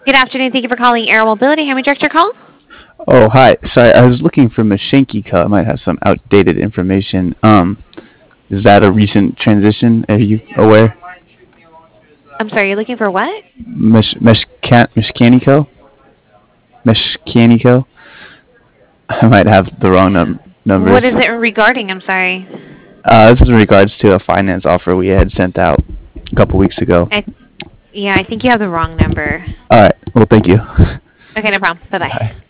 Good afternoon. Thank you for calling Air Mobility. How may I direct your call? Oh, hi. Sorry, I was looking for Mashinki Co. I might have some outdated information. Is that a recent transition? Are you aware? I'm sorry, you're looking for what? Meshkanico? Meshkanico? I might have the wrong What numbers. is it regarding? I'm sorry. This is in regards to a finance offer we had sent out a couple weeks ago. I, yeah, I think you have the wrong number. All right. Well, thank you. Okay, no problem. Bye bye. Bye.